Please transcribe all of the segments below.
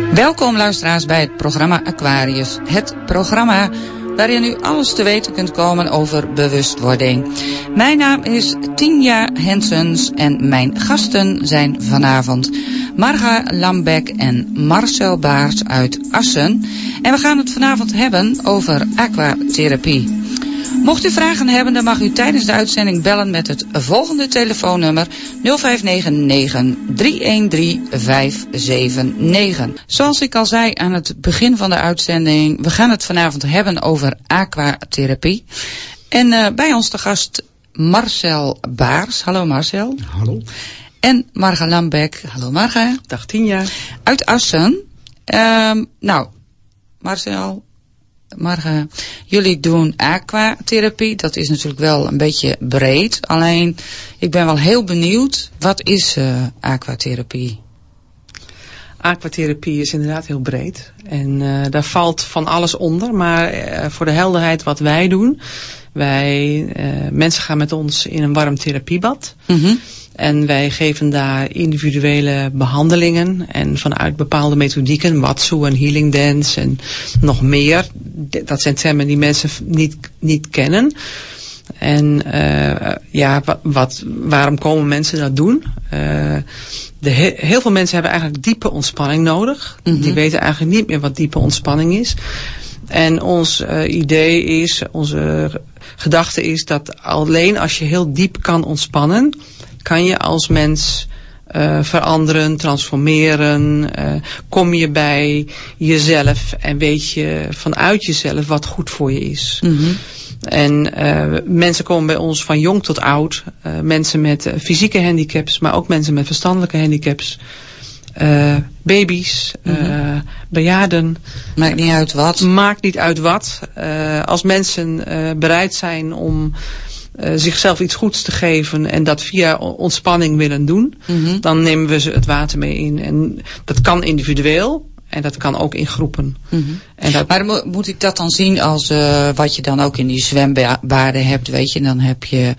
Welkom luisteraars bij het programma Aquarius. Het programma waarin u alles te weten kunt komen over bewustwording. Mijn naam is Tinja Hensens en mijn gasten zijn vanavond Marga Lambeck en Marcel Baars uit Assen. En we gaan het vanavond hebben over aquatherapie. Mocht u vragen hebben, dan mag u tijdens de uitzending bellen met het volgende telefoonnummer 0599-313-579. Zoals ik al zei aan het begin van de uitzending, we gaan het vanavond hebben over aquatherapie. En bij ons de gast Marcel Baars. Hallo Marcel. Hallo. En Marga Lambeck. Hallo Marga. Dag Tinja. Uit Assen. Marcel, Marga, jullie doen aquatherapie. Dat is natuurlijk wel een beetje breed. Alleen, ik ben wel heel benieuwd. Wat is aquatherapie? Aquatherapie is inderdaad heel breed. En daar valt van alles onder. Maar voor de helderheid wat wij doen. Mensen gaan met ons in een warm therapiebad. Mm-hmm. En wij geven daar individuele behandelingen en vanuit bepaalde methodieken, Watsu en Healing Dance en nog meer. Dat zijn termen die mensen niet kennen. En waarom komen mensen dat doen? Heel veel mensen hebben eigenlijk diepe ontspanning nodig. Mm-hmm. Die weten eigenlijk niet meer wat diepe ontspanning is. En ons idee is, onze gedachte is dat alleen als je heel diep kan ontspannen, kan je als mens veranderen, transformeren, kom je bij jezelf en weet je vanuit jezelf wat goed voor je is. Mm-hmm. En mensen komen bij ons van jong tot oud, mensen met fysieke handicaps, maar ook mensen met verstandelijke handicaps. Baby's, bejaarden. Maakt niet uit wat. Maakt niet uit wat. Als mensen bereid zijn om zichzelf iets goeds te geven en dat via ontspanning willen doen, mm-hmm. dan nemen we ze het water mee in. En dat kan individueel en dat kan ook in groepen. Mm-hmm. Maar moet ik dat dan zien als wat je dan ook in die zwembaden hebt, weet je? Dan heb je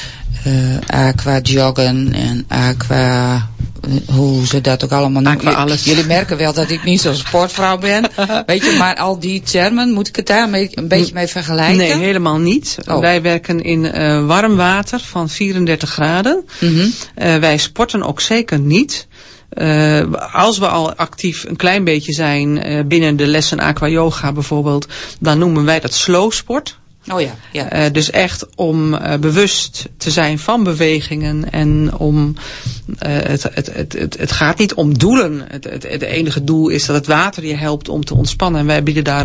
aqua joggen en aqua, hoe ze dat ook allemaal noemen. Jullie merken wel dat ik niet zo'n sportvrouw ben. Weet je, maar al die termen, moet ik het daar een beetje mee vergelijken? Nee, helemaal niet. Oh. Wij werken in warm water van 34 graden. Mm-hmm. Wij sporten ook zeker niet. Als we al actief een klein beetje zijn binnen de lessen aqua yoga bijvoorbeeld, dan noemen wij dat slow sport. Oh ja, ja. Dus echt om bewust te zijn van bewegingen en om het gaat niet om doelen. Het enige doel is dat het water je helpt om te ontspannen. En wij bieden daar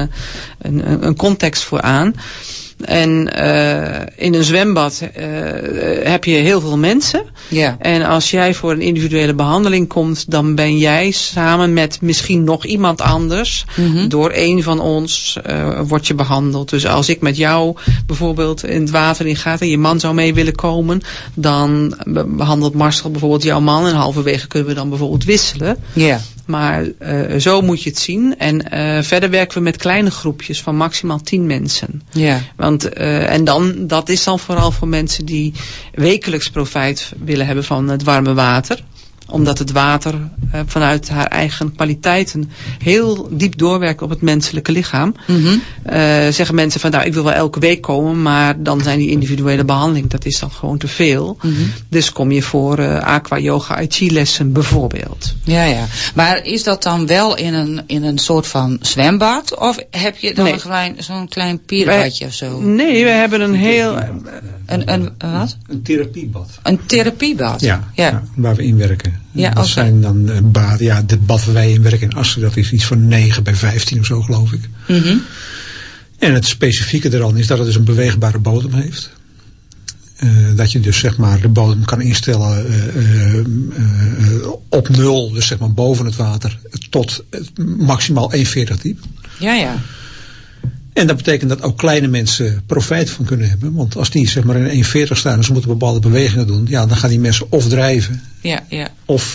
een context voor aan. En in een zwembad heb je heel veel mensen. Yeah. En als jij voor een individuele behandeling komt, dan ben jij samen met misschien nog iemand anders, mm-hmm. door een van ons word je behandeld. Dus als ik met jou bijvoorbeeld in het water in ga en je man zou mee willen komen, dan behandelt Marcel bijvoorbeeld jouw man en halverwege kunnen we dan bijvoorbeeld wisselen. Yeah. Maar zo moet je het zien. En verder werken we met kleine groepjes van maximaal 10 mensen. Yeah. Want dat is dan vooral voor mensen die wekelijks profijt willen hebben van het warme water. Omdat het water vanuit haar eigen kwaliteiten heel diep doorwerkt op het menselijke lichaam. Mm-hmm. Zeggen mensen van ik wil wel elke week komen, maar dan zijn die individuele behandeling, dat is dan gewoon te veel. Mm-hmm. Dus kom je voor aqua yoga ai-chi lessen bijvoorbeeld. Ja, ja. Maar is dat dan wel in een soort van zwembad? Of heb je dan zo'n klein pierbadje of zo? Nee, we hebben een heel... Wat? Een therapiebad. Een therapiebad? Ja, waar we in werken. Ja, dat zijn dan baden. Ja, het bad waar wij in werken in Assen, dat is iets van 9 bij 15 of zo, geloof ik. Mm-hmm. En het specifieke eraan is dat het dus een beweegbare bodem heeft. Dat je dus zeg maar de bodem kan instellen op 0, dus zeg maar boven het water, tot maximaal 1,40 diep. Ja, ja. En dat betekent dat ook kleine mensen profijt van kunnen hebben. Want als die zeg maar in 1,40 staan en ze moeten bepaalde bewegingen doen, ja, dan gaan die mensen of drijven. Ja. Of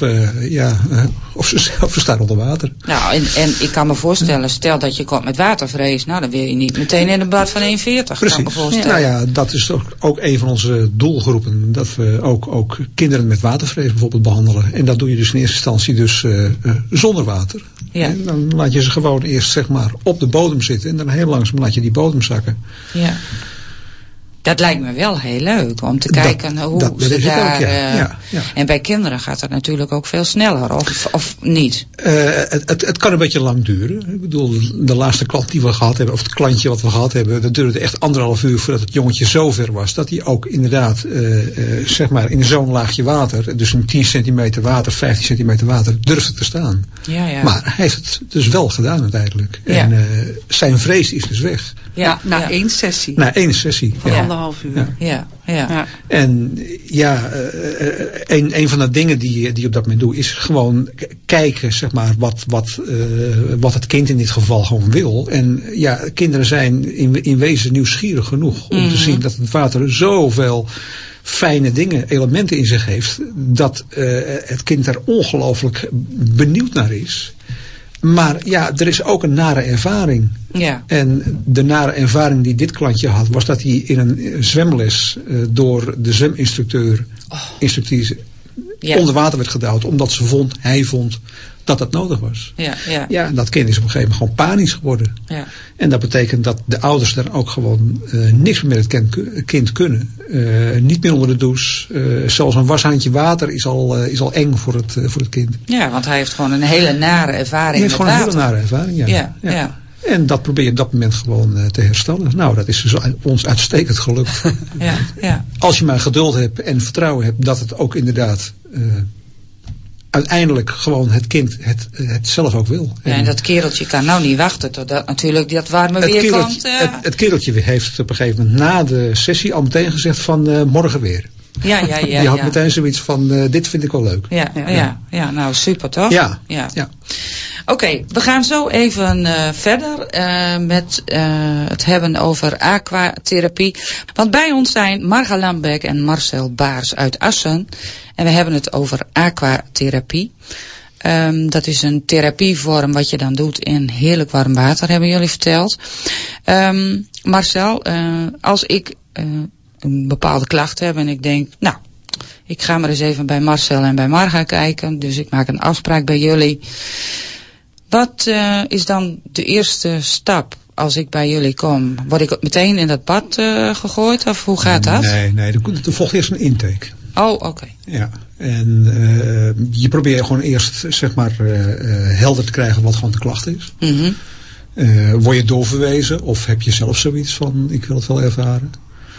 ze staan onder water. Nou, en ik kan me voorstellen, stel dat je komt met watervrees, nou dan wil je niet meteen in een bad van 1,40. Precies. Kan ik me voorstellen. Nou ja, dat is ook een van onze doelgroepen. Dat we ook kinderen met watervrees bijvoorbeeld behandelen. En dat doe je dus in eerste instantie dus zonder water. Ja. En dan laat je ze gewoon eerst zeg maar op de bodem zitten. En dan heel langzaam laat je die bodem zakken. Ja. Dat lijkt me wel heel leuk om te kijken hoe ze daar... Ook, ja. En bij kinderen gaat dat natuurlijk ook veel sneller, of niet? Het kan een beetje lang duren. Ik bedoel, de laatste klant die we gehad hebben, of het klantje wat we gehad hebben, dat duurde echt 1,5 uur voordat het jongetje zo ver was, dat hij ook inderdaad, zeg maar in zo'n laagje water, dus een 10 centimeter water, 15 centimeter water, durfde te staan. Ja. Maar hij heeft het dus wel gedaan uiteindelijk. Ja. En zijn vrees is dus weg. Ja, na 1 sessie. Na 1 sessie. Van 1,5 uur. Ja. En een van de dingen die je op dat moment doet, is gewoon kijken, zeg maar, wat het kind in dit geval gewoon wil. En ja, kinderen zijn in wezen nieuwsgierig genoeg om te zien dat het water zoveel fijne dingen, elementen in zich heeft, dat het kind daar ongelooflijk benieuwd naar is. Maar ja, er is ook een nare ervaring. Ja. En de nare ervaring die dit klantje had, was dat hij in een zwemles door de zweminstructeur onder water werd gedouwd, omdat hij vond dat dat nodig was. Ja, en dat kind is op een gegeven moment gewoon panisch geworden. Ja. En dat betekent dat de ouders daar ook gewoon niks meer met het kind kunnen. Niet meer onder de douche. Zelfs een washandje water is al eng voor het kind. Ja, want hij heeft gewoon een hele nare ervaring. Hij heeft gewoon een hele nare ervaring, ja. En dat probeer je op dat moment gewoon te herstellen. Nou, dat is dus ons uitstekend gelukt. Ja. Als je maar geduld hebt en vertrouwen hebt dat het ook inderdaad uiteindelijk gewoon het kind het zelf ook wil. Ja, en dat kereltje kan nou niet wachten totdat natuurlijk dat warme weer komt. Het kereltje heeft op een gegeven moment na de sessie al meteen gezegd van morgen weer. Ja. Die had meteen zoiets van dit vind ik wel leuk. Ja, nou super toch? Ja. Oké, we gaan zo even verder met het hebben over aquatherapie. Want bij ons zijn Marga Lambeck en Marcel Baars uit Assen. En we hebben het over aquatherapie. Dat is een therapievorm wat je dan doet in heerlijk warm water, hebben jullie verteld. Marcel, als ik een bepaalde klacht heb en ik denk, nou, ik ga maar eens even bij Marcel en bij Marga kijken. Dus ik maak een afspraak bij jullie. Wat is dan de eerste stap als ik bij jullie kom? Word ik meteen in dat bad gegooid of hoe gaat dat? Nee, er volgt eerst een intake. Oh, oké. Ja, en je probeert gewoon eerst zeg maar helder te krijgen wat gewoon de klacht is. Mm-hmm. Word je doorverwezen of heb je zelf zoiets van ik wil het wel ervaren?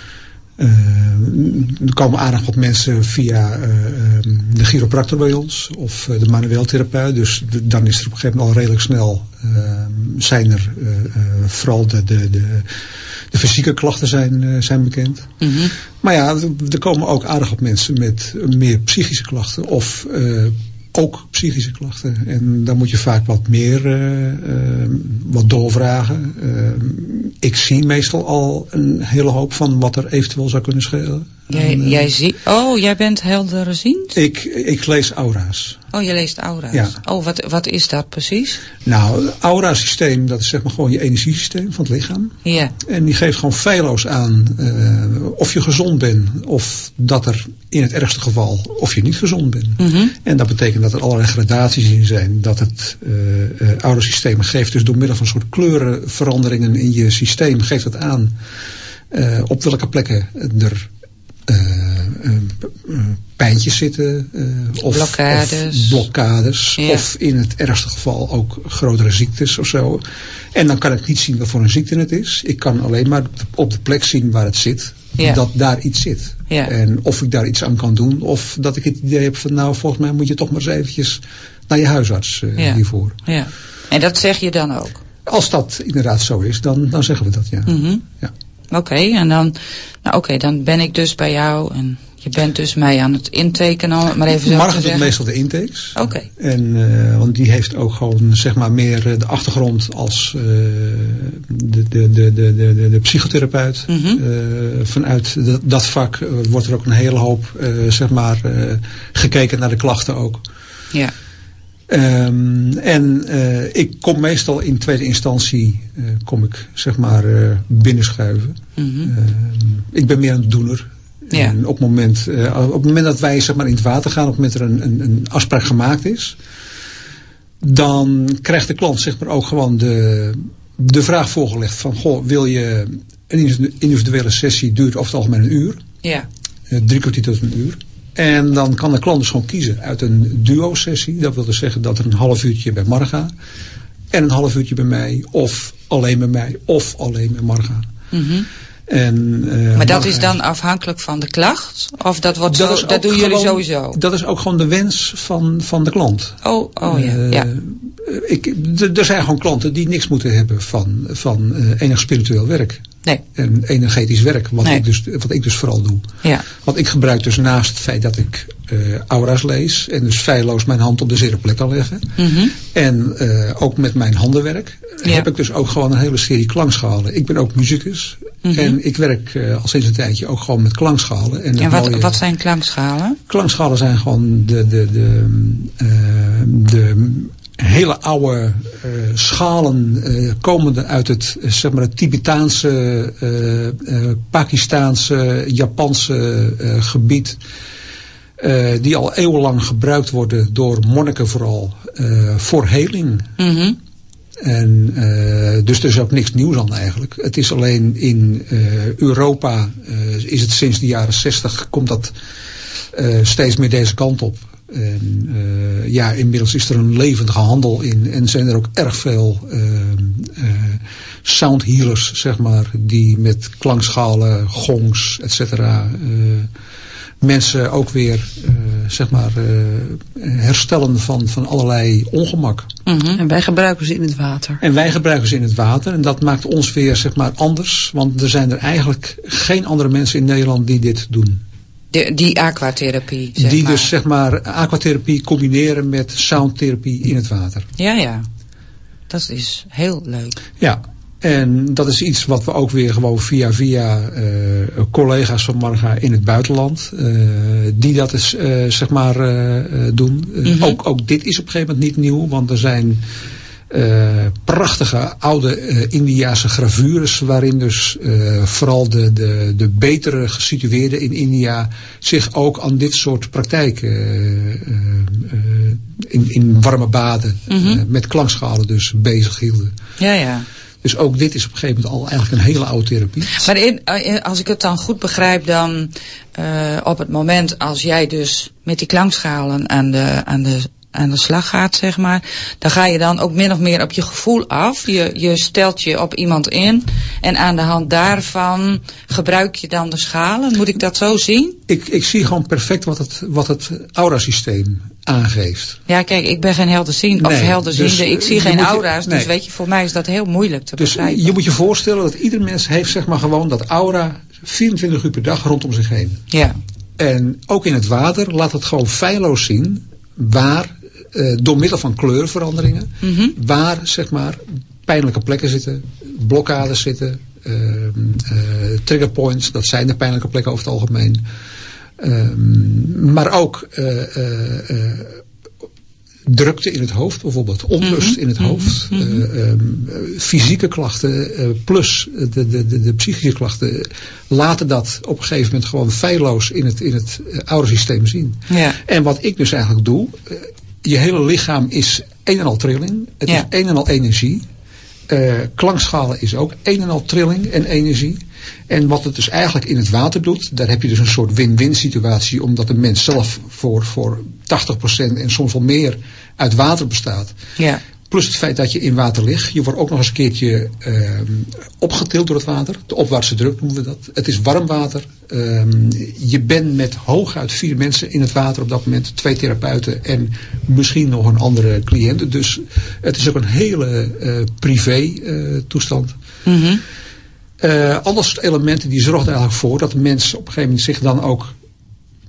Er komen aardig wat mensen via de chiropractor bij ons of de manueel therapeut. Dus dan is er op een gegeven moment al redelijk snel zijn er vooral de fysieke klachten zijn bekend. Mm-hmm. Maar ja, er komen ook aardig wat mensen met meer psychische klachten of ook psychische klachten. En dan moet je vaak wat meer wat doorvragen. Ik zie meestal al een hele hoop van wat er eventueel zou kunnen schelen. Jij bent helderziend? Ik lees aura's. Oh, je leest aura's. Ja. Oh, wat is dat precies? Nou, het aura-systeem, dat is zeg maar gewoon je energiesysteem van het lichaam. Ja. En die geeft gewoon feilloos aan of je gezond bent of dat er in het ergste geval of je niet gezond bent. Mm-hmm. En dat betekent dat er allerlei gradaties in zijn. Dat het aura-systeem geeft dus door middel van een soort kleurenveranderingen in je systeem geeft het aan op welke plekken er pijntjes zitten of blokkades ja. Of in het ergste geval ook grotere ziektes of zo. En dan kan ik niet zien wat voor een ziekte het is. Ik kan alleen maar op de plek zien waar het zit, ja. Dat daar iets zit. Ja. En of ik daar iets aan kan doen of dat ik het idee heb van nou volgens mij moet je toch maar eens eventjes naar je huisarts hiervoor. Ja. En dat zeg je dan ook? Als dat inderdaad zo is, dan zeggen we dat, ja. Mm-hmm. Ja. Oké, en dan ben ik dus bij jou en Je bent dus mij aan het intekenen, om het maar even zo Marga te doet zeggen. meestal de intakes. Oké. En want die heeft ook gewoon zeg maar meer de achtergrond als de psychotherapeut. Vanuit dat vak wordt er ook een hele hoop zeg maar gekeken naar de klachten ook. Ja. Ik kom meestal in tweede instantie kom ik zeg maar binnenschuiven. Ik ben meer een doener. Ja. En op het moment dat wij zeg maar in het water gaan, op het moment er een afspraak gemaakt is, dan krijgt de klant zeg maar ook gewoon de vraag voorgelegd van, goh, wil je een individuele sessie, duurt over het algemeen een uur. Ja. 3 kwartier tot een uur. En dan kan de klant dus gewoon kiezen uit een duo-sessie. Dat wil dus zeggen dat er een half uurtje bij Marga en een half uurtje bij mij, of alleen bij mij, of alleen bij Marga. Maar dat is dan afhankelijk van de klacht? Of dat doen jullie sowieso? Dat is ook gewoon de wens van de klant. Ja. Er zijn gewoon klanten die niks moeten hebben van enig spiritueel werk. Nee. En energetisch werk, wat ik dus vooral doe. Ja. Want ik gebruik dus naast het feit dat ik aura's lees en dus feilloos mijn hand op de zere plek kan leggen. En ook met mijn handenwerk heb ik dus ook gewoon een hele serie klankschalen. Ik ben ook muzikus en ik werk al sinds een tijdje ook gewoon met klankschalen. En wat zijn klankschalen? Klankschalen zijn gewoon de hele oude schalen komende uit het, zeg maar, het Tibetaanse, Pakistaanse, Japanse gebied. Die al eeuwenlang gebruikt worden door monniken vooral voor heling. En dus er is ook niks nieuws aan eigenlijk. Het is alleen in Europa is het sinds de jaren 60 komt dat steeds meer deze kant op. En inmiddels is er een levendige handel in en zijn er ook erg veel sound healers, zeg maar, die met klankschalen, gongs, etc. Mensen ook weer zeg maar herstellen van allerlei ongemak. En wij gebruiken ze in het water. En dat maakt ons weer zeg maar anders, want er zijn er eigenlijk geen andere mensen in Nederland die dit doen. Die aquatherapie, die dus zeg maar aquatherapie combineren met soundtherapie in het water. Ja. Dat is heel leuk. Ja. En dat is iets wat we ook weer gewoon via collega's van Marga in het buitenland, die dat is, zeg maar doen. Ook dit is op een gegeven moment niet nieuw, want er zijn prachtige oude Indiase gravures waarin dus vooral de betere gesitueerden in India zich ook aan dit soort praktijken in warme baden met klankschalen dus bezig hielden. Ja. Dus ook dit is op een gegeven moment al eigenlijk een hele oude therapie. Maar als ik het dan goed begrijp, dan op het moment als jij dus met die klankschalen aan de slag gaat, zeg maar, dan ga je dan ook min of meer op je gevoel af. Je stelt je op iemand in en aan de hand daarvan gebruik je dan de schalen. Moet ik dat zo zien? Ik zie gewoon perfect wat het aurasysteem aangeeft. Ja, kijk, ik ben geen helderziende. Dus ik zie geen aura's, dus weet je, voor mij is dat heel moeilijk te begrijpen. Je moet je voorstellen dat ieder mens heeft zeg maar gewoon dat aura 24 uur per dag rondom zich heen. Ja. En ook in het water laat het gewoon feilloos zien waar, door middel van kleurveranderingen, waar zeg maar pijnlijke plekken zitten, blokkades zitten, trigger points, dat zijn de pijnlijke plekken over het algemeen. Maar ook drukte in het hoofd bijvoorbeeld, onrust in het hoofd, fysieke klachten plus de psychische klachten laten dat op een gegeven moment gewoon feilloos in het aurasysteem zien. Ja. En wat ik dus eigenlijk doe, je hele lichaam is een en al trilling, het is een en al energie. Klankschalen is ook een en al trilling en energie. En wat het dus eigenlijk in het water doet, daar heb je dus een soort win-win situatie, omdat de mens zelf voor 80% en soms wel meer uit water bestaat. Ja. Plus het feit dat je in water ligt. Je wordt ook nog eens een keertje opgetild door het water. De opwaartse druk noemen we dat. Het is warm water. Je bent met hooguit 4 mensen in het water op dat moment. 2 therapeuten en misschien nog een andere cliënt. Dus het is ook een hele privé toestand. Alle elementen die zorgen er eigenlijk voor dat de mens op een gegeven moment zich dan ook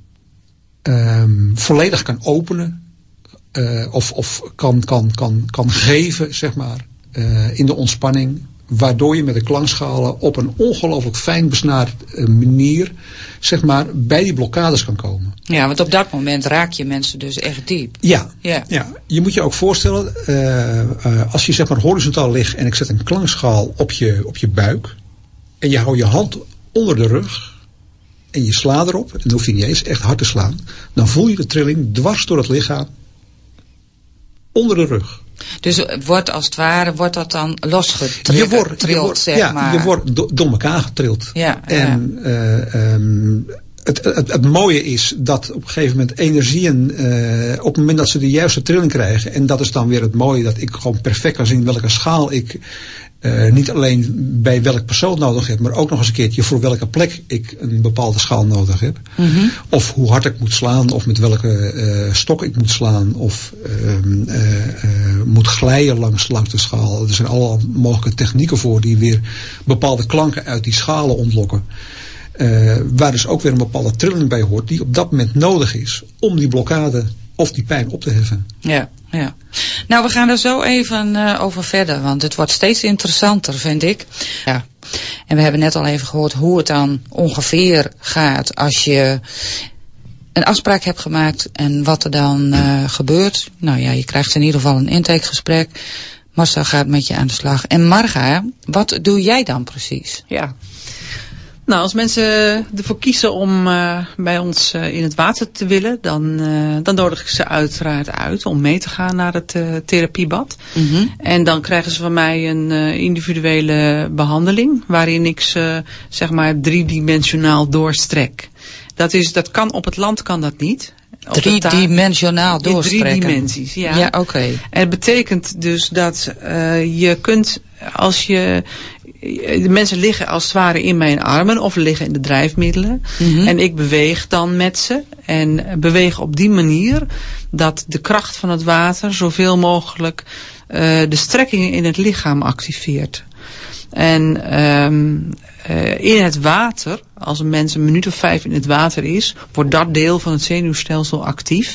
volledig kan openen. Of kan geven, zeg maar, in de ontspanning. Waardoor je met de klankschalen op een ongelooflijk fijn besnaard manier, zeg maar, bij die blokkades kan komen. Ja, want op dat moment raak je mensen dus echt diep. Ja. Je moet je ook voorstellen, als je zeg maar horizontaal ligt en ik zet een klankschaal op je buik. En je houdt je hand onder de rug. En je slaat erop. En dan hoef je niet eens echt hard te slaan. Dan voel je de trilling dwars door het lichaam. Onder de rug. Dus wordt als het ware, wordt dat dan losgetrild, zeg maar. Je wordt door elkaar getrild. Ja, en het mooie is dat op een gegeven moment energieën, op het moment dat ze de juiste trilling krijgen, en dat is dan weer het mooie, dat ik gewoon perfect kan zien welke schaal ik niet alleen bij welk persoon nodig heb, maar ook nog eens een keertje voor welke plek ik een bepaalde schaal nodig heb. Mm-hmm. Of hoe hard ik moet slaan, of met welke stok ik moet slaan, of moet glijden langs de schaal. Er zijn allerlei mogelijke technieken voor die weer bepaalde klanken uit die schalen ontlokken. Waar dus ook weer een bepaalde trilling bij hoort die op dat moment nodig is om die blokkade of die pijn op te heffen. Ja. Nou, we gaan er zo even over verder, want het wordt steeds interessanter, vind ik. Ja. En we hebben net al even gehoord hoe het dan ongeveer gaat als je een afspraak hebt gemaakt en wat er dan gebeurt. Nou ja, je krijgt in ieder geval een intakegesprek. Marcel gaat met je aan de slag. En Marga, wat doe jij dan precies? Ja. Nou, als mensen ervoor kiezen om bij ons in het water te willen, dan nodig ik ze uiteraard uit om mee te gaan naar het therapiebad. Mm-hmm. En dan krijgen ze van mij een individuele behandeling, waarin ik ze, zeg maar, 3-dimensionaal doorstrek. Dat kan op het land kan dat niet. 3-dimensionaal doorstrekken. In 3 dimensies, ja. Ja, oké. En het betekent dus dat je kunt, als je de mensen liggen als het ware in mijn armen of liggen in de drijfmiddelen. Mm-hmm. En ik beweeg dan met ze. En beweeg op die manier dat de kracht van het water zoveel mogelijk de strekkingen in het lichaam activeert. En in het water, als een mens een minuut of 5 in het water is, wordt dat deel van het zenuwstelsel actief.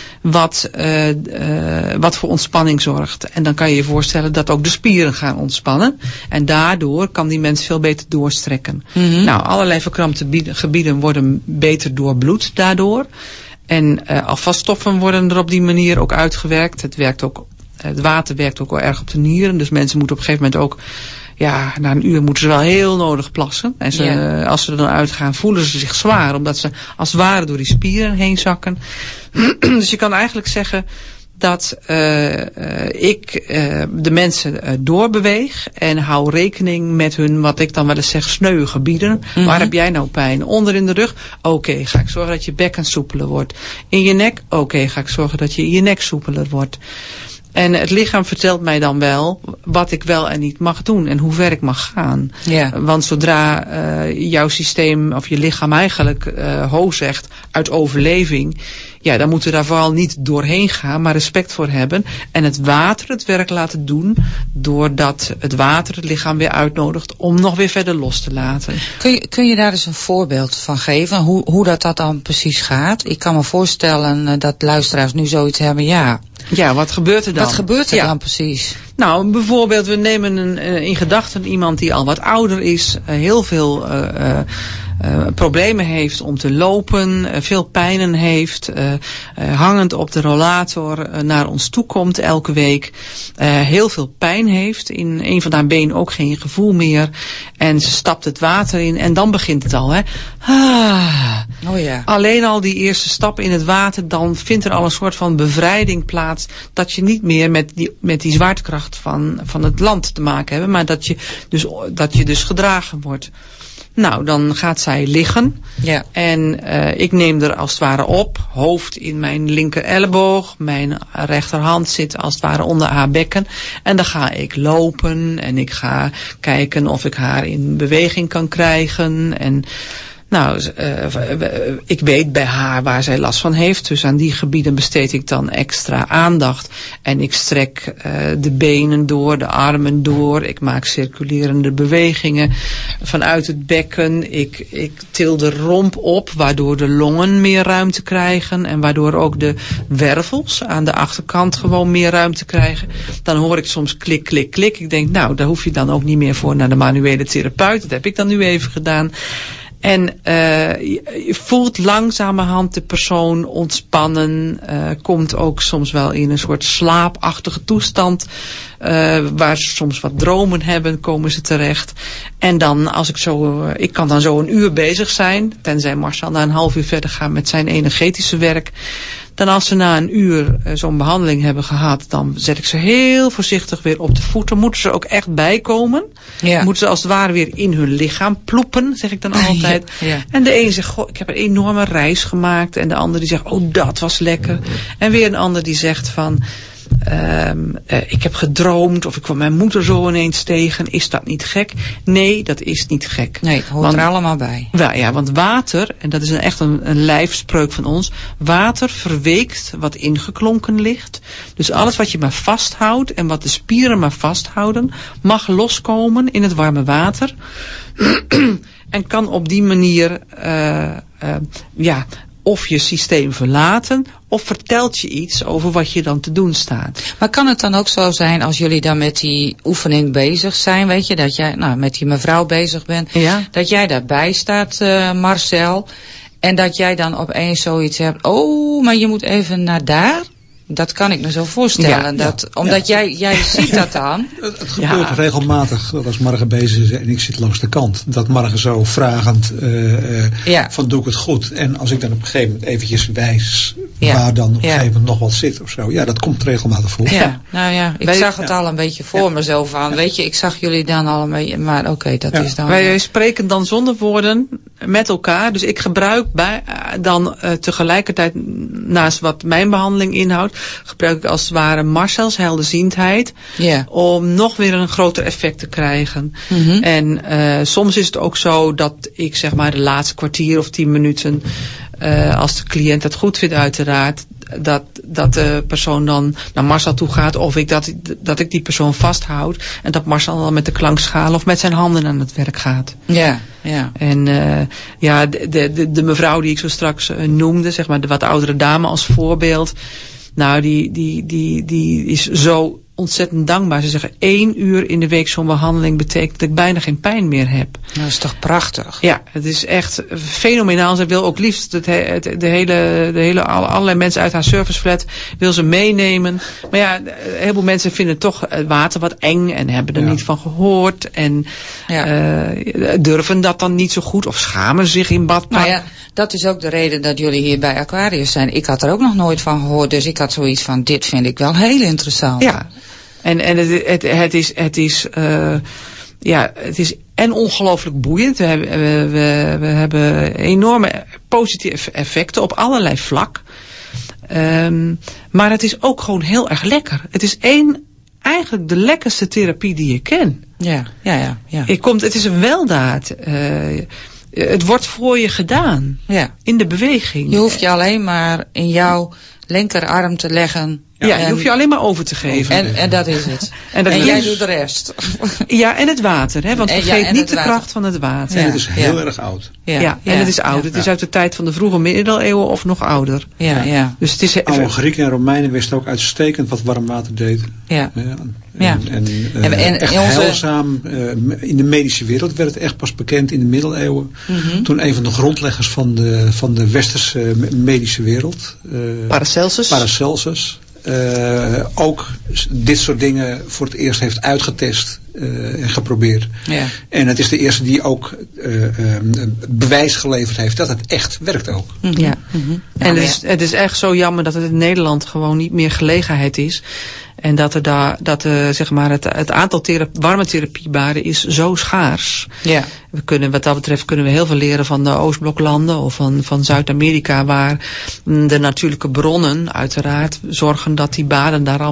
Wat voor ontspanning zorgt. En dan kan je je voorstellen dat ook de spieren gaan ontspannen. En daardoor kan die mens veel beter doorstrekken. Mm-hmm. Nou, allerlei verkrampte gebieden worden beter doorbloed daardoor. En afvalstoffen worden er op die manier ook uitgewerkt. Het water werkt ook wel erg op de nieren. Dus mensen moeten op een gegeven moment ook, ja, na een uur moeten ze wel heel nodig plassen. En als ze er dan uitgaan, voelen ze zich zwaar. Omdat ze als het ware door die spieren heen zakken. Dus je kan eigenlijk zeggen dat ik de mensen doorbeweeg. En hou rekening met hun, wat ik dan wel eens zeg, sneuwe gebieden. Mm-hmm. Waar heb jij nou pijn? Onder in de rug? Oké, ga ik zorgen dat je bekken soepeler wordt. In je nek? Oké, ga ik zorgen dat je nek soepeler wordt. En het lichaam vertelt mij dan wel wat ik wel en niet mag doen en hoe ver ik mag gaan. Yeah. Want zodra jouw systeem of je lichaam eigenlijk ho zegt uit overleving, ja, dan moeten we daar vooral niet doorheen gaan, maar respect voor hebben. En het water het werk laten doen, doordat het water het lichaam weer uitnodigt om nog weer verder los te laten. Kun je daar eens een voorbeeld van geven, hoe dat dan precies gaat? Ik kan me voorstellen dat luisteraars nu zoiets hebben, ja, wat gebeurt er dan? Wat gebeurt er dan precies? Nou, bijvoorbeeld, we nemen in gedachten iemand die al wat ouder is, heel veel problemen heeft om te lopen, veel pijnen heeft, hangend op de rollator naar ons toe komt elke week, heel veel pijn heeft, in een van haar benen ook geen gevoel meer, en ze stapt het water in en dan begint het al, hè. Oh ja. Alleen al die eerste stap in het water, dan vindt er al een soort van bevrijding plaats, dat je niet meer met die zwaartekracht van het land te maken hebt, maar dat je dus gedragen wordt. Nou, dan gaat zij liggen. Ja. En ik neem er als het ware op. Hoofd in mijn linker elleboog. Mijn rechterhand zit als het ware onder haar bekken. En dan ga ik lopen. En ik ga kijken of ik haar in beweging kan krijgen. En Nou, ik weet bij haar waar zij last van heeft. Dus aan die gebieden besteed ik dan extra aandacht. En ik strek de benen door, de armen door. Ik maak circulerende bewegingen vanuit het bekken. Ik til de romp op, waardoor de longen meer ruimte krijgen. En waardoor ook de wervels aan de achterkant gewoon meer ruimte krijgen. Dan hoor ik soms klik, klik, klik. Ik denk, nou, daar hoef je dan ook niet meer voor naar de manuele therapeut. Dat heb ik dan nu even gedaan. En je voelt langzamerhand de persoon ontspannen. Komt ook soms wel in een soort slaapachtige toestand. Waar ze soms wat dromen hebben, komen ze terecht. En dan, ik kan dan zo een uur bezig zijn. Tenzij Marcel na een half uur verder gaat met zijn energetische werk. Dan als ze na een uur zo'n behandeling hebben gehad, dan zet ik ze heel voorzichtig weer op de voeten. Moeten ze ook echt bijkomen. Ja. Moeten ze als het ware weer in hun lichaam ploepen, zeg ik dan altijd. Ja. En de een zegt, goh, ik heb een enorme reis gemaakt. En de ander die zegt, oh, dat was lekker. En weer een ander die zegt van, ik heb gedroomd of ik kwam mijn moeder zo ineens tegen. Is dat niet gek? Nee, dat is niet gek. Nee, het hoort er allemaal bij. Ja, want water, en dat is echt een lijfspreuk van ons. Water verweekt wat ingeklonken ligt. Dus alles wat je maar vasthoudt en wat de spieren maar vasthouden, mag loskomen in het warme water. En kan op die manier of je systeem verlaten, of vertelt je iets over wat je dan te doen staat. Maar kan het dan ook zo zijn, als jullie dan met die oefening bezig zijn, weet je, dat jij met die mevrouw bezig bent, dat jij daarbij staat, Marcel, en dat jij dan opeens zoiets hebt, oh, maar je moet even naar daar? Dat kan ik me zo voorstellen. Omdat jij ziet dat dan. Het gebeurt regelmatig dat als Marge bezig is en ik zit langs de kant. Dat Marge zo vragend van doe ik het goed. En als ik dan op een gegeven moment eventjes wijs waar dan op een gegeven moment nog wat zit of zo. Ja, dat komt regelmatig voor. Ja, nou ja, ik zag het al een beetje voor me zo van. Weet je, ik zag jullie dan al een beetje. Maar oké, dat is dan. Wij spreken dan zonder woorden met elkaar. Dus ik gebruik dan tegelijkertijd naast wat mijn behandeling inhoudt, gebruik ik als het ware Marcels helderziendheid om nog weer een groter effect te krijgen. Mm-hmm. En soms is het ook zo dat ik zeg maar de laatste kwartier of 10 minuten, als de cliënt het goed vindt uiteraard, dat de persoon dan naar Marcel toe gaat of dat ik die persoon vasthoud en dat Marcel dan met de klankschalen of met zijn handen aan het werk gaat. Ja. En de mevrouw die ik zo straks noemde, zeg maar de wat oudere dame als voorbeeld. Nou, die is zo ontzettend dankbaar. Ze zeggen 1 uur in de week zo'n behandeling betekent dat ik bijna geen pijn meer heb. Dat is toch prachtig? Ja, het is echt fenomenaal. Ze wil ook liefst allerlei mensen uit haar serviceflat wil ze meenemen. Maar ja, een heleboel mensen vinden toch het water wat eng en hebben er niet van gehoord. En durven dat dan niet zo goed of schamen zich in badpak. Nou ja, dat is ook de reden dat jullie hier bij Aquarius zijn. Ik had er ook nog nooit van gehoord, dus ik had zoiets van, dit vind ik wel heel interessant. Ja. En het is en ongelooflijk boeiend. We hebben enorme positieve effecten op allerlei vlak. Maar het is ook gewoon heel erg lekker. Het is eigenlijk de lekkerste therapie die ik ken. Ja. Het is een weldaad. Het wordt voor je gedaan. Ja. In de beweging. Je hoeft je alleen maar in jouw linkerarm te leggen. Ja, je hoeft je alleen maar over te geven. En dat is het. en jij doet de rest. Ja, en het water. Hè, want vergeet niet de kracht van het water. En het is heel erg oud. Ja, en het is oud. Het is uit de tijd van de vroege middeleeuwen of nog ouder. Ja. Dus het is oude Grieken en Romeinen wisten ook uitstekend wat warm water deed. Ja. En echt heilzaam. In de medische wereld werd het echt pas bekend in de middeleeuwen. Mm-hmm. Toen een van de grondleggers van de westerse medische wereld. Paracelsus. Ook dit soort dingen voor het eerst heeft uitgetest en geprobeerd. Ja. En het is de eerste die ook bewijs geleverd heeft dat het echt werkt ook. Mm-hmm. Ja. Mm-hmm. En het is echt zo jammer dat het in Nederland gewoon niet meer gelegenheid is. En het aantal warme therapiebaden is zo schaars. Ja. Wat dat betreft kunnen we heel veel leren van de Oostbloklanden of van Zuid-Amerika, waar de natuurlijke bronnen uiteraard zorgen dat die baden daar allemaal zijn.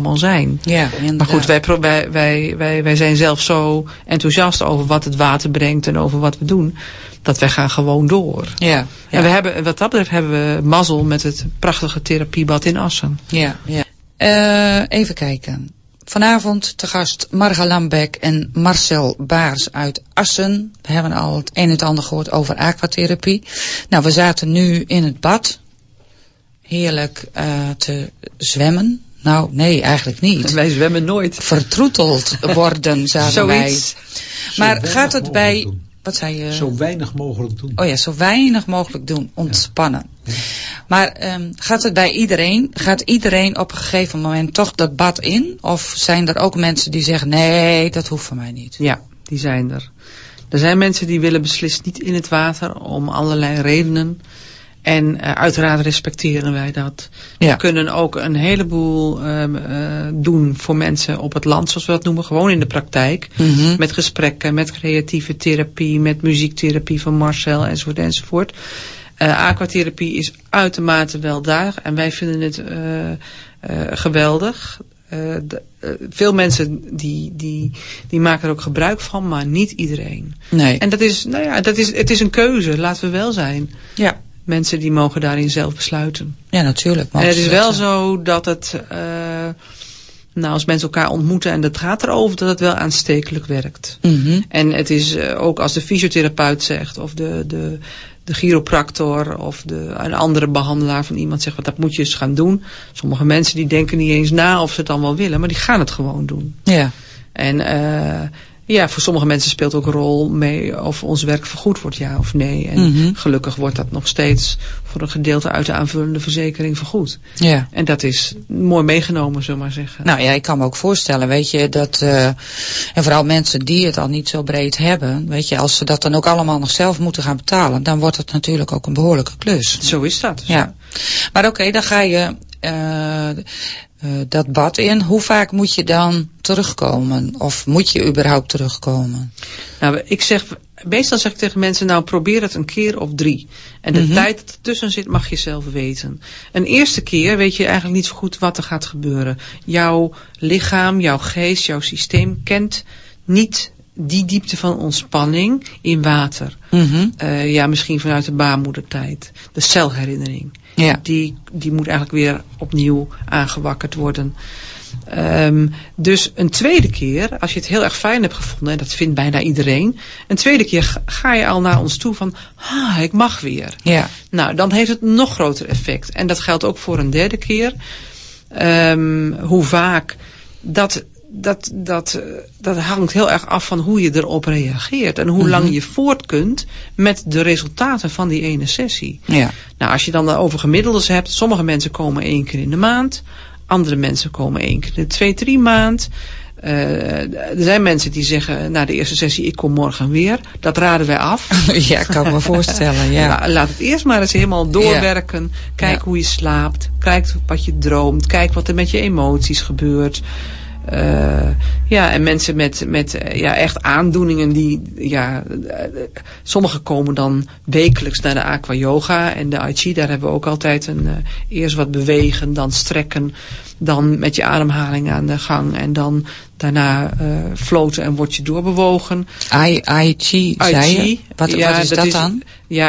zijn. Ja, maar goed, wij zijn zelf zo enthousiast over wat het water brengt en over wat we doen, dat wij gaan gewoon door. Ja. En wat dat betreft hebben we mazzel met het prachtige therapiebad in Assen. Ja. Even kijken. Vanavond te gast Marga Lambeck en Marcel Baars uit Assen. We hebben al het een en het ander gehoord over aquatherapie. Nou, we zaten nu in het bad. Heerlijk te zwemmen. Nou, nee, eigenlijk niet. Wij zwemmen nooit. Vertroeteld worden, zaten wij. Maar gaat het bij... Wat zei je? Zo weinig mogelijk doen. Oh ja, zo weinig mogelijk doen. Ontspannen. Ja. Maar gaat het bij iedereen? Gaat iedereen op een gegeven moment toch dat bad in? Of zijn er ook mensen die zeggen, nee, dat hoeft voor mij niet? Ja, die zijn er. Er zijn mensen die willen beslist niet in het water om allerlei redenen. En uiteraard respecteren wij dat. Ja. We kunnen ook een heleboel doen voor mensen op het land, zoals we dat noemen. Gewoon in de praktijk. Mm-hmm. Met gesprekken, met creatieve therapie, met muziektherapie van Marcel enzovoort enzovoort. Aquatherapie is uitermate weldadig en wij vinden het geweldig. Veel mensen die maken er ook gebruik van, maar niet iedereen. Nee. En het is een keuze, laten we wel zijn. Ja. Mensen die mogen daarin zelf besluiten. Ja, natuurlijk. En het is wel zo dat het, als mensen elkaar ontmoeten en dat gaat erover, dat het wel aanstekelijk werkt. Mm-hmm. En het is ook als de fysiotherapeut zegt, of de chiropractor, of een andere behandelaar van iemand zegt, dat moet je eens gaan doen. Sommige mensen die denken niet eens na of ze het dan wel willen, maar die gaan het gewoon doen. Ja. En voor sommige mensen speelt ook een rol mee of ons werk vergoed wordt, ja of nee. En gelukkig wordt dat nog steeds voor een gedeelte uit de aanvullende verzekering vergoed. Ja. En dat is mooi meegenomen, zullen we maar zeggen. Nou ja, ik kan me ook voorstellen, weet je, dat en vooral mensen die het al niet zo breed hebben, weet je, als ze dat dan ook allemaal nog zelf moeten gaan betalen, dan wordt het natuurlijk ook een behoorlijke klus. Zo is dat. Ja. Maar oké, dan ga je dat bad in. Hoe vaak moet je dan terugkomen? Of moet je überhaupt terugkomen? Nou, meestal zeg ik tegen mensen, nou probeer het een keer of 3. En de tijd dat ertussen zit mag je zelf weten. Een eerste keer weet je eigenlijk niet zo goed wat er gaat gebeuren. Jouw lichaam, jouw geest, jouw systeem kent niet die diepte van ontspanning in water. Misschien vanuit de baarmoedertijd. De celherinnering. Ja. Die moet eigenlijk weer opnieuw aangewakkerd worden. Dus een tweede keer, als je het heel erg fijn hebt gevonden, en dat vindt bijna iedereen, een tweede keer ga je al naar ons toe van, ik mag weer. Ja. Nou, dan heeft het nog groter effect. En dat geldt ook voor een derde keer. Hoe vaak, dat hangt heel erg af van hoe je erop reageert. En hoe lang je voort kunt met de resultaten van die ene sessie. Ja. Nou, als je dan over gemiddeldes hebt, sommige mensen komen 1 keer in de maand. Andere mensen komen 1 keer in de 2-3 maand. Er zijn mensen die zeggen na de eerste sessie, ik kom morgen weer. Dat raden wij af. Ja, ik kan me voorstellen. Ja. Laat het eerst maar eens helemaal doorwerken. Kijk hoe je slaapt. Kijk wat je droomt. Kijk wat er met je emoties gebeurt. En mensen met echt aandoeningen sommigen komen dan wekelijks naar de aqua yoga en de ai chi. Daar hebben we ook altijd eerst wat bewegen, dan strekken, dan met je ademhaling aan de gang en dan daarna floten en word je doorbewogen. Ai chi, zei je? Wat is dat dan?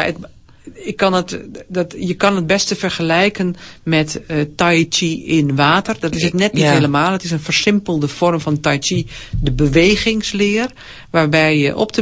Je kan het beste vergelijken met tai chi in water. Dat is het net niet helemaal. Het is een versimpelde vorm van tai chi, de bewegingsleer, waarbij je op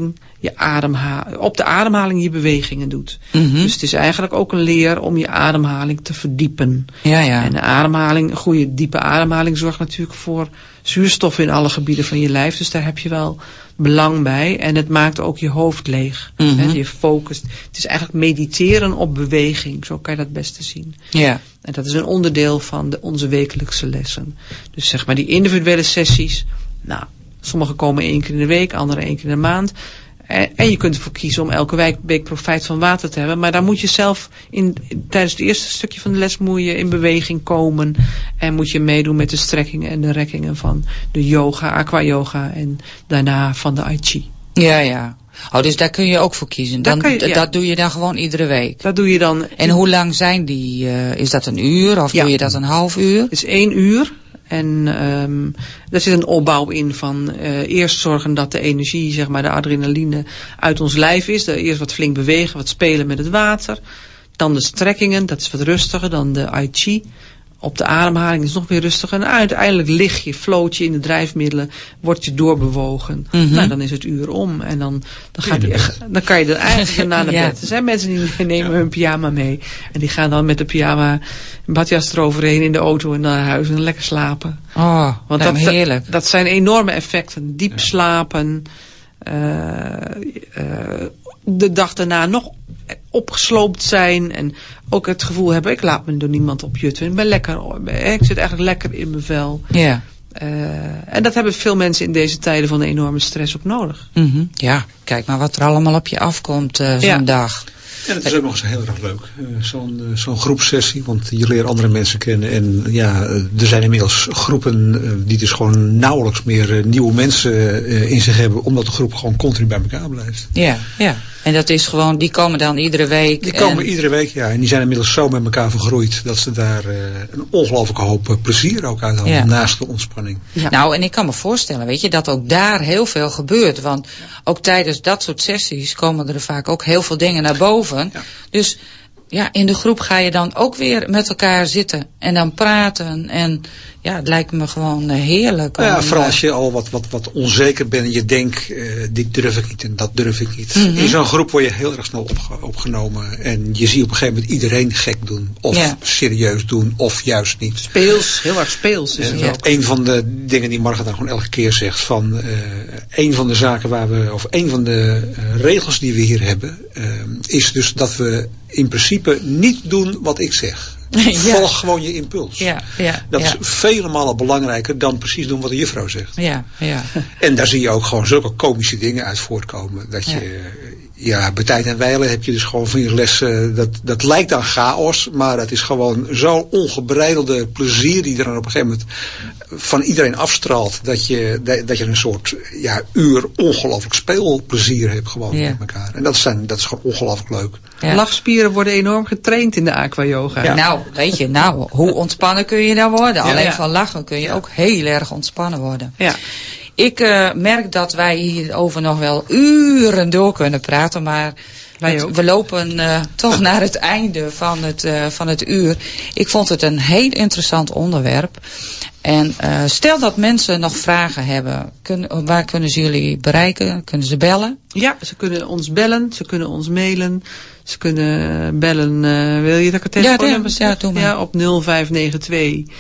de ademhaling je bewegingen doet. Dus het is eigenlijk ook een leer om je ademhaling te verdiepen. Ja. En de ademhaling, een goede diepe ademhaling zorgt natuurlijk voor zuurstof in alle gebieden van je lijf. Dus daar heb je wel belang bij. En het maakt ook je hoofd leeg. Je focust. Het is eigenlijk mediteren op beweging. Zo kan je dat het beste zien. Ja. En dat is een onderdeel van onze wekelijkse lessen. Dus zeg maar die individuele sessies. Nou, sommige komen 1 keer in de week, andere 1 keer in de maand. En je kunt ervoor kiezen om elke week profijt van water te hebben. Maar dan moet je zelf tijdens het eerste stukje van de les moet je in beweging komen. En moet je meedoen met de strekkingen en de rekkingen van de yoga, aqua yoga. En daarna van de ai chi. Ja. Oh, dus daar kun je ook voor kiezen. Dat doe je dan gewoon iedere week? Dat doe je dan. En hoe lang zijn die? Is dat 1 uur of doe je dat een half uur? Het is 1 uur. En daar zit een opbouw in van eerst zorgen dat de energie, zeg maar de adrenaline, uit ons lijf is. Eerst wat flink bewegen, wat spelen met het water. Dan de strekkingen, dat is wat rustiger. Dan de ai chi. Op de ademhaling is nog weer rustiger. En uiteindelijk lig je, floot je in de drijfmiddelen, word je doorbewogen. Mm-hmm. Nou, dan is het uur om. En dan kan je er eigenlijk naar bed. Er zijn mensen die nemen hun pyjama mee. En die gaan dan met de pyjama, badjas eroverheen in de auto en naar huis en lekker slapen. Oh, want dat heerlijk. Dat zijn enorme effecten. Diep slapen. De dag daarna nog opgesloopt zijn en ook het gevoel hebben, ik laat me door niemand opjutten. Ik ben lekker, ik zit eigenlijk lekker in mijn vel. Ja. En dat hebben veel mensen in deze tijden van enorme stress ook nodig. Mm-hmm. Ja, kijk maar wat er allemaal op je afkomt zo'n dag. En het is ook nog eens heel erg leuk. Zo'n groepsessie, want je leert andere mensen kennen. En ja, er zijn inmiddels groepen die dus gewoon nauwelijks meer nieuwe mensen in zich hebben. Omdat de groep gewoon continu bij elkaar blijft. Ja, ja. En dat is gewoon, die komen dan iedere week. Die komen iedere week, ja. En die zijn inmiddels zo met elkaar vergroeid dat ze daar een ongelooflijke hoop plezier ook uit halen. Ja. Naast de ontspanning. Ja. Nou, en ik kan me voorstellen, weet je, dat ook daar heel veel gebeurt. Want ook tijdens dat soort sessies komen er vaak ook heel veel dingen naar boven. Ja. Dus ja, in de groep ga je dan ook weer met elkaar zitten en dan praten. En ja, het lijkt me gewoon heerlijk. Ja, vooral als je al wat onzeker bent en je denkt, dit durf ik niet en dat durf ik niet. Mm-hmm. In zo'n groep word je heel erg snel opgenomen. En je ziet op een gegeven moment iedereen gek doen. Of serieus doen, of juist niet. Speels, heel erg speels is het ook. Een van de dingen die Marga dan gewoon elke keer zegt van, een van de zaken een van de regels die we hier hebben, is dus dat we in principe niet doen wat ik zeg. Volg gewoon je impuls. Ja, dat is vele malen belangrijker dan precies doen wat de juffrouw zegt. Ja. En daar zie je ook gewoon zulke komische dingen uit voortkomen. Dat je, bij tijd en wijle heb je dus gewoon van je lessen, dat lijkt aan chaos, maar dat is gewoon zo'n ongebreidelde plezier die er dan op een gegeven moment van iedereen afstraalt. Dat je een soort uur ongelooflijk speelplezier hebt gewoon met elkaar. En dat is gewoon ongelooflijk leuk. Ja. Lachspieren worden enorm getraind in de aqua yoga. Ja. Nou, weet je, hoe ontspannen kun je dan worden? Alleen van lachen kun je ook heel erg ontspannen worden. Ja. Ik merk dat wij hierover nog wel uren door kunnen praten, maar we lopen toch naar het einde van het uur. Ik vond het een heel interessant onderwerp. En stel dat mensen nog vragen hebben, waar kunnen ze jullie bereiken? Kunnen ze bellen? Ja, ze kunnen ons bellen, ze kunnen ons mailen. Ze kunnen bellen, wil je dat ik het telefoonnummer zeggen? Ja, op 0592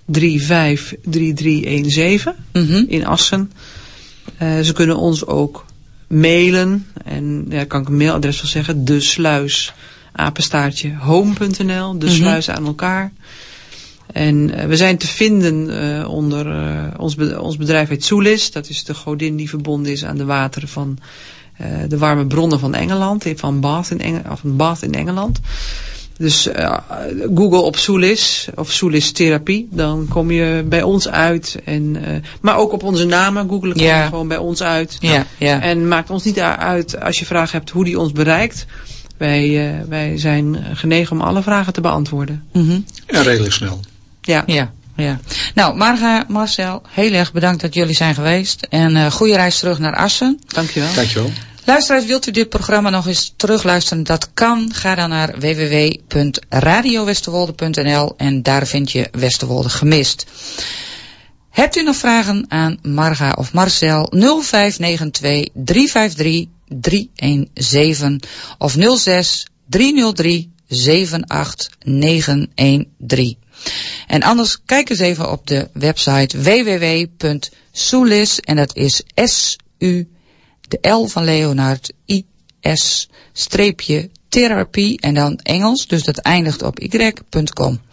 353317 in Assen. Ze kunnen ons ook mailen. En kan ik een mailadres wel zeggen. De Sluis @home.nl. De Sluis aan elkaar. En we zijn te vinden onder ons bedrijf heet Soulis. Dat is de godin die verbonden is aan de wateren van de warme bronnen van Engeland. Van Bath in Engeland. Dus Google op Soulis of Soulis therapie. Dan kom je bij ons uit. Maar ook op onze namen. Google kom je gewoon bij ons uit. Ja. En maakt ons niet uit als je vragen hebt hoe die ons bereikt. Wij zijn genegen om alle vragen te beantwoorden. Mm-hmm. En redelijk snel. Ja. Nou, Marga, Marcel, heel erg bedankt dat jullie zijn geweest. En goede reis terug naar Assen. Dankjewel. Luisteraars, wilt u dit programma nog eens terugluisteren? Dat kan. Ga dan naar www.radiowesterwolde.nl en daar vind je Westerwolde gemist. Hebt u nog vragen aan Marga of Marcel? 0592 353 317 of 06 303 78913. En anders kijk eens even op de website www.soulis en dat is SU, de L van Leonard, IS, streepje, therapie en dan Engels, dus dat eindigt op y.com.